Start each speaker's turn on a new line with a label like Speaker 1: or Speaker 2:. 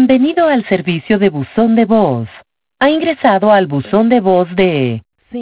Speaker 1: Bienvenido al servicio de buzón de voz. Ha ingresado al buzón de voz de